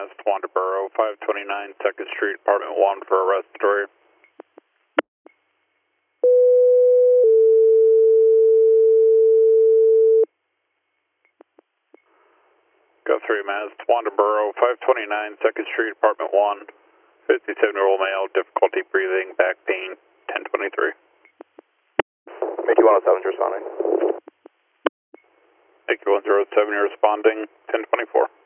Mass, Wanderboro, 529 2nd Street, Apartment 1 for a respiratory. Go 3 Mass, Wanderboro, 529 2nd Street, Apartment 1, 57-year-old male, difficulty breathing, back pain, 1023. Mickey 107 responding. Mickey 107, you're responding, 1024.